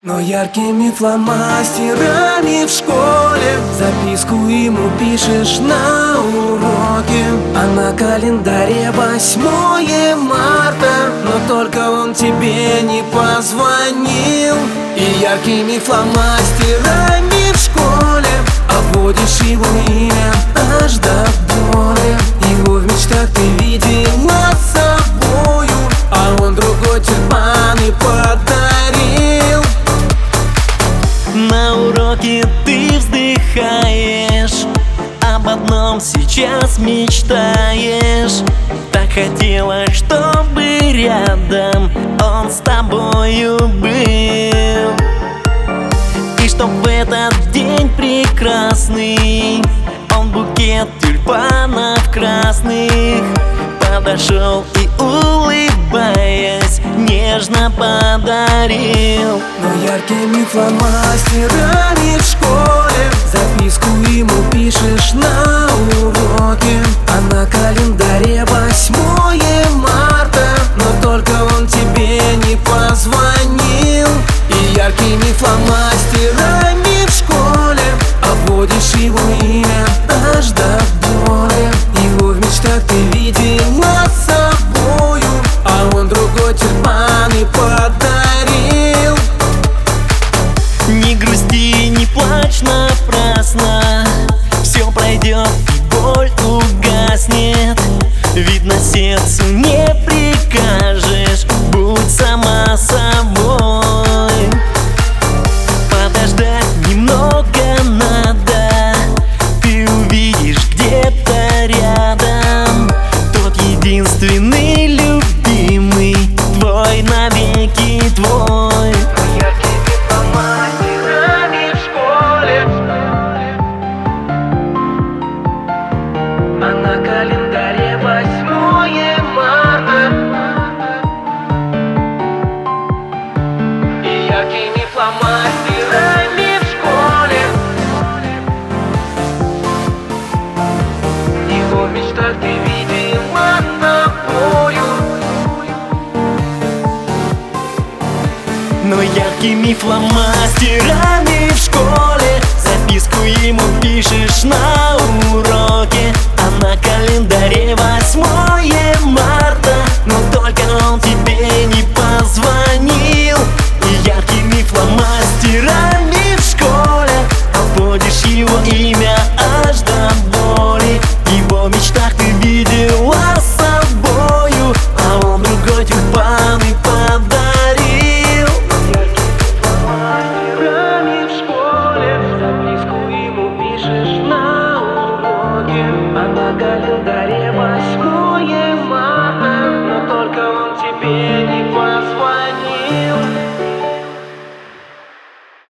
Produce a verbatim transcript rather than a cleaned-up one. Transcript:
Но яркими фломастерами в школе записку ему пишешь на уроке, а на календаре восьмое марта, но только он тебе не позвонил. И яркими фломастерами в школе обводишь его имя аж до боли. Его в мечтах ты видела с собою, а он другой тюльпан и подарил. На уроке ты вздыхаешь, об одном сейчас мечтаешь. Так хотела, чтобы рядом он с тобою был, и чтоб в этот день прекрасный он букет тюльпанов красных подошел и, улыбаясь, нежно подарил. Но яркими фломастерами в школе записку ему пишешь на уроке, а на календаре восьмое марта, но только он тебе не позвонил. И яркими фломастерами в школе обводишь его имя аж до боли. Его в мечтах ты видела с собою, а он другой тюльпан и подарил. Не грусти, не плачь напрасно, все пройдет и боль угаснет. Видно, сердцу не прикажешь, будь сама собой. Подождать немного надо, ты увидишь где-то рядом тот единственный любимый, твой навеки твой. Яркими фломастерами в школе, а на календаре восьмое марта. И яркими фломастерами в школе его в мечтах ты видела с собою. Но яркими фломастерами в школе записку ему пишешь на уроке, а на календаре восьмое марта, но только он тебе не позвонил. И яркими фломастерами в школе обводишь его имя аж до боли. Его в мечтах ты видела с собою, а он другой тюльпан и подарил. Фломастерами в школе записку ему пишешь на уроке, а на календаре